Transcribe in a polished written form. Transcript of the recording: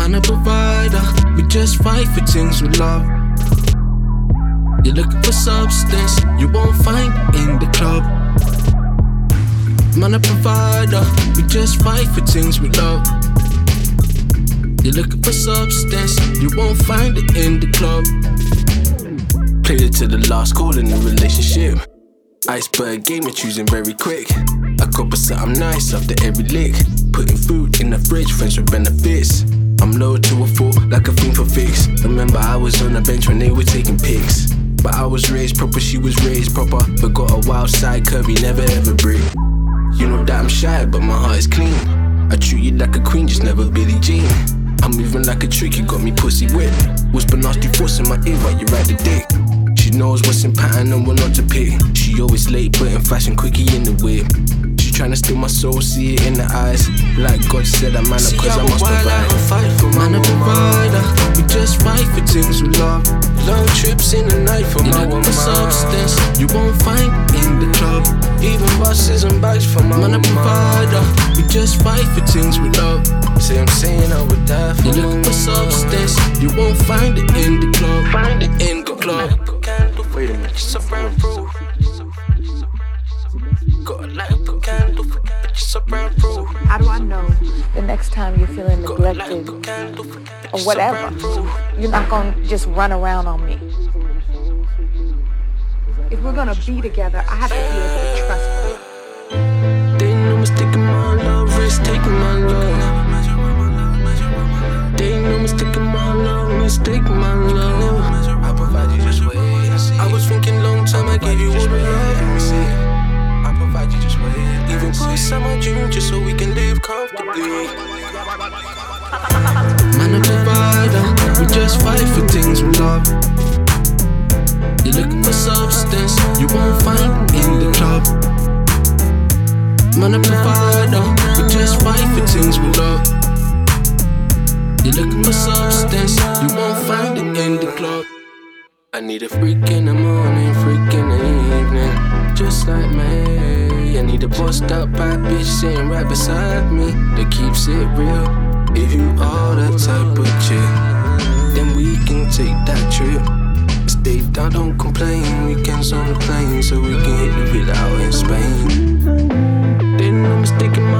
Man a provider, we just fight for things we love. You're looking for substance, you won't find it in the club. Man a provider, we just fight for things we love. You're looking for substance, you won't find it in the club. Played it to the last call in the relationship. Iceberg game and choosing very quick. I cop a something nice after every lick. Putting food in the fridge, friends with benefits. I'm low to a fault, like a thing for fix. Remember I was on the bench when they were taking pics. But I was raised proper, she was raised proper. But got a wild side curvy, never ever break. You know that I'm shy, but my heart is clean. I treat you like a queen, just never Billie Jean. I'm moving like a trick, you got me pussy wet. Whisper nasty thoughts in my ear while you ride the dick. She knows what's in pattern and what not to pick. She always late, putting fashion quickie in the whip. She tryna steal my soul, see it in the eyes. Like God said, I'm man up cause I must provide. Fight for man a provider, we just fight for things we love. Long trips in the night for my woman. Substance, you won't find in the club. Even buses and bikes for my man a provider, we just fight for things we love. Say I'm saying I would die for you. Looking for substance, you won't find it in the club. Find it in the club. Wait a minute, it's a brand fruit. Got a light up a candle, but it's a brand fruit. How do I know the next time you're feeling neglected or whatever, you're not gonna just run around on me? If we're gonna be together, I have to be able to trust you. They ain't no mistaking my love, risk taking my love. They ain't no mistaking my love, mistake my love. I provide you just wait and see. I was thinking long time, I gave you all the love and see. I provide you just wait and even put aside my dream just so we can live comfortably. Man a provider, we just fight for things we love. You're looking for substance, you won't find it in the club. Man a provider, we just fight for things we love. You're looking for substance, you won't find it in the club. I need a freak in the morning, freak in the evening, just like me. I need a bossed up bad bitch sitting right beside me that keeps it real. If you are the type of chick, then we can take that trip. Stay down, don't complain. Weekends on the plane so we can hit the villa out in Spain. Didn't no mistaking